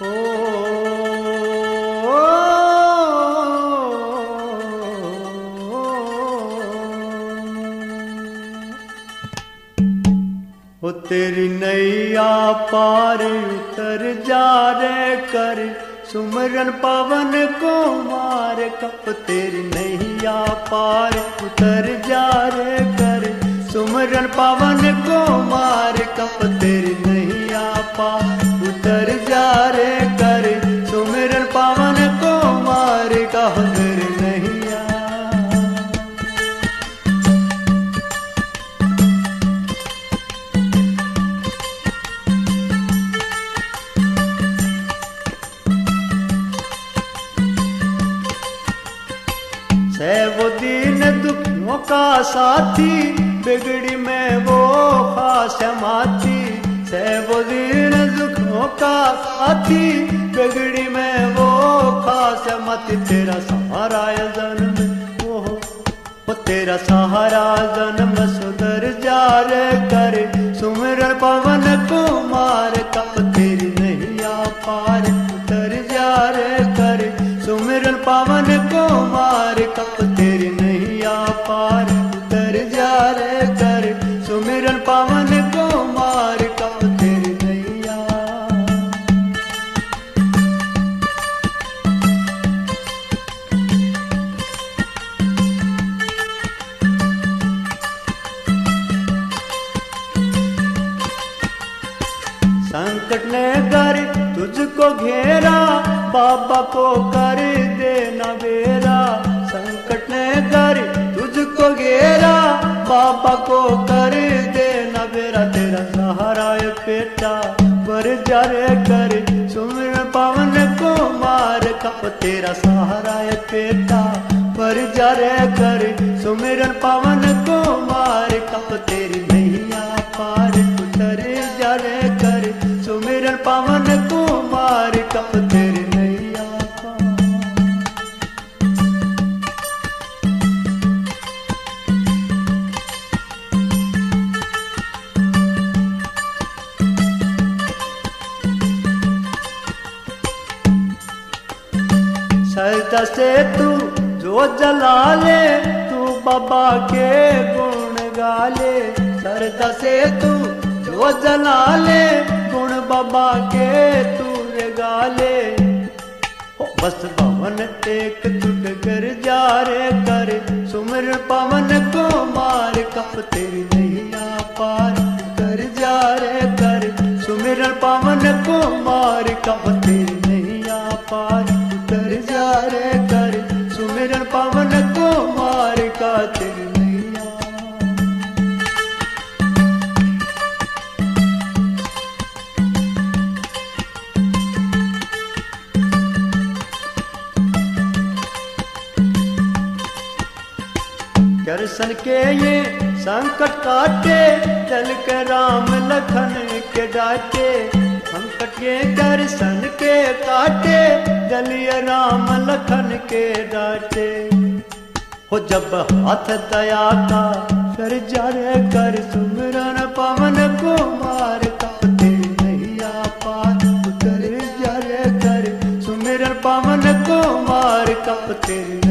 ओ तेरी नैया पार उतर जा रे कर सुमरन पवन को मार कप। तेरी नैया पार उतर जा रे कर सुमरन पवन को मार कप। तेरी नैया पार उतर जा रे कर सुमरन पवन को मार कप। तेरी नैया है वो दीन दुखों का साथी बिगड़ी में वो खास माती। है वो दीन दुखों का साथी बिगड़ी में वो खास माती। तेरा सहारा जन्म वो तेरा सहारा जन्म सुधर जा रे कर सुमरन पवन को मार कप। तेरी नैया पार उतर जा रे कर सुमरन पवन को मार कप। तेरी नैया पार उतर जा रे कर सुमरन पवन को मार कप। तेरी नैया संकट ने कर तुझको घेरा बाबा को कर देना बेरा। संकट ने कर तुझको घेरा बाबा को कर देना बेरा। तेरा सहारा बेटा बर जा रे कर सुमरन पवन को मार कप। तेरा सहारा बेटा बर जा रे कर सुमरन पवन को मार कप। तेरी नैया पार उतर जा रे कर सुमरन पवन को मार कप। तेरी नैया सजदा से तू जो जला ले तू बाबा के गुण गा ले। सजदा से तू जो जला ले गुण बाबा के तू गा ले। बस भवन एक टूट कर जा रे कर सुमरन पवन को मार कप। तेरी नैया पार कर जा रे कर सुमरन पवन को मार कप। तेरी नैया पार कर जा रे कर सुमरन पवन को मार का। तेरी नैया दर्शन के ये संकट काटे चल के राम लखन के डाटे। संकट के दर्शन के काटे जलिए राम लखन के डाटे। हो जब हाथ दया का कर जा रे कर सुमरन पवन को मार कप। तेरी नैया पार उतर जा रे कर सुमरन पवन को मार कप। तेरी